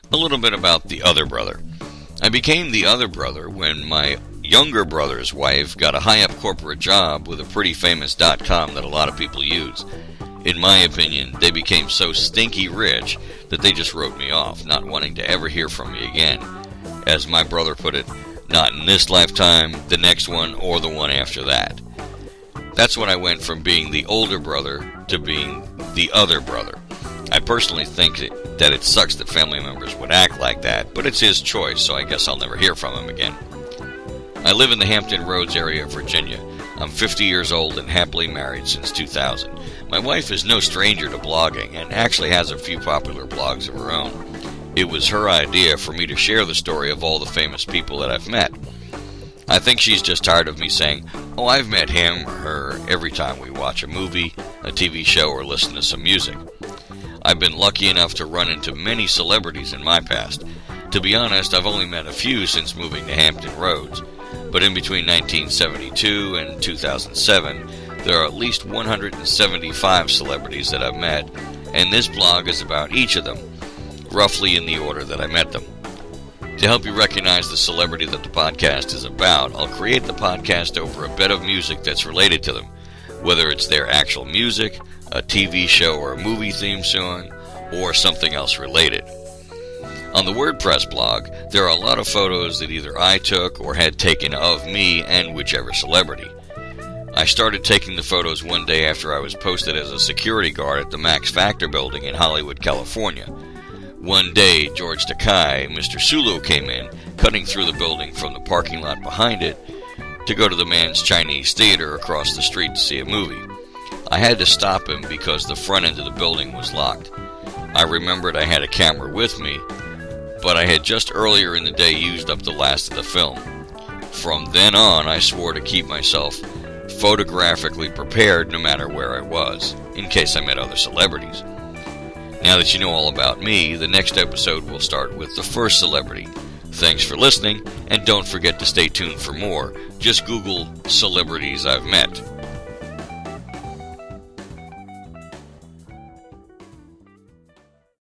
A little bit about the other brother. I became the other brother when my younger brother's wife got a high-up corporate job with a pretty famous .com that a lot of people use. In my opinion, they became so stinky rich that they just wrote me off, not wanting to ever hear from me again. As my brother put it, not in this lifetime, the next one, or the one after that. That's when I went from being the older brother to being the other brother. I personally think that it sucks that family members would act like that, but it's his choice, so I guess I'll never hear from him again. I live in the Hampton Roads area of Virginia. I'm 50 years old and happily married since 2000. My wife is no stranger to blogging and actually has a few popular blogs of her own. It was her idea for me to share the story of all the famous people that I've met. I think she's just tired of me saying, "Oh, I've met him or her," every time we watch a movie, a TV show, or listen to some music. I've been lucky enough to run into many celebrities in my past. To be honest, I've only met a few since moving to Hampton Roads. But in between 1972 and 2007, there are at least 175 celebrities that I've met, and this blog is about each of them, roughly in the order that I met them. To help you recognize the celebrity that the podcast is about, I'll create the podcast over a bed of music that's related to them, whether it's their actual music, a TV show or a movie theme song, or something else related. On the WordPress blog, there are a lot of photos that either I took or had taken of me and whichever celebrity. I started taking the photos one day after I was posted as a security guard at the Max Factor building in Hollywood, California. One day, George Takei, Mr. Sulu, came in, cutting through the building from the parking lot behind it to go to the Man's Chinese Theater across the street to see a movie. I had to stop him because the front end of the building was locked. I remembered I had a camera with me, but I had just earlier in the day used up the last of the film. From then on, I swore to keep myself photographically prepared no matter where I was, in case I met other celebrities. Now that you know all about me, the next episode will start with the first celebrity. Thanks for listening, and don't forget to stay tuned for more. Just Google celebrities I've met.